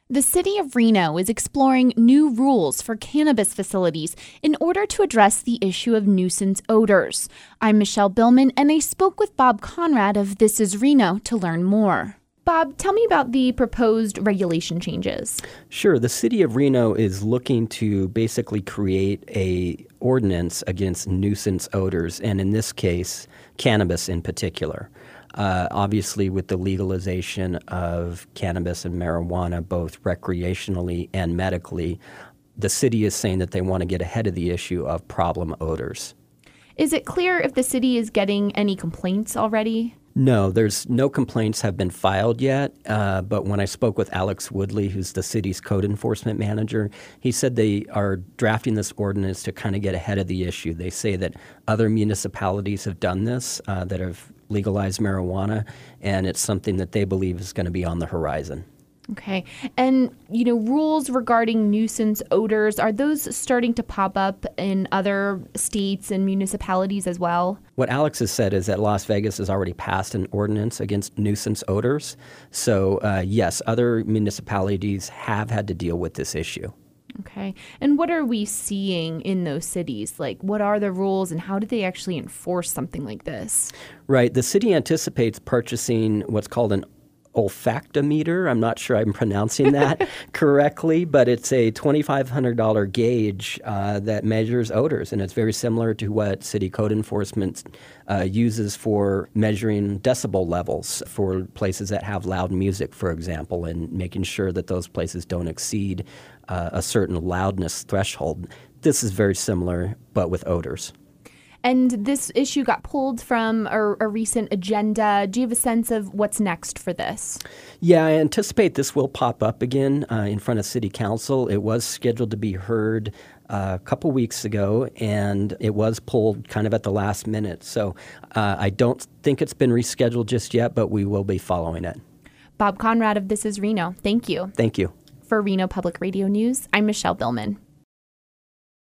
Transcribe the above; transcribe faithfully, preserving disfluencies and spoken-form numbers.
The city of Reno is exploring new rules for cannabis facilities in order to address the issue of nuisance odors. I'm Michelle Billman, and I spoke with Bob Conrad of This Is Reno to learn more. Bob, tell me about the proposed regulation changes. Sure. The city of Reno is looking to basically create a ordinance against nuisance odors, and in this case, cannabis in particular. Uh, obviously, with the legalization of cannabis and marijuana, both recreationally and medically, the city is saying that they want to get ahead of the issue of problem odors. Is it clear if the city is getting any complaints already? No, there's no complaints have been filed yet, uh, but when I spoke with Alex Woodley, who's the city's code enforcement manager, he said they are drafting this ordinance to kind of get ahead of the issue. They say that other municipalities have done this, uh, that have legalized marijuana, and it's something that they believe is going to be on the horizon. Okay. And, you know, rules regarding nuisance odors, are those starting to pop up in other states and municipalities as well? What Alex has said is that Las Vegas has already passed an ordinance against nuisance odors. So, uh, yes, other municipalities have had to deal with this issue. Okay. And what are we seeing in those cities? Like, what are the rules and how do they actually enforce something like this? Right. The city anticipates purchasing what's called an olfactometer. I'm not sure I'm pronouncing that correctly, but it's a twenty-five hundred dollars gauge uh, that measures odors, and it's very similar to what city code enforcement uh, uses for measuring decibel levels for places that have loud music, for example, and making sure that those places don't exceed uh, a certain loudness threshold. This is very similar, but with odors. And this issue got pulled from a, a recent agenda. Do you have a sense of what's next for this? Yeah, I anticipate this will pop up again uh, in front of City Council. It was scheduled to be heard uh, a couple weeks ago, and it was pulled kind of at the last minute. So uh, I don't think it's been rescheduled just yet, but we will be following it. Bob Conrad of This Is Reno, thank you. Thank you. For Reno Public Radio News, I'm Michelle Billman.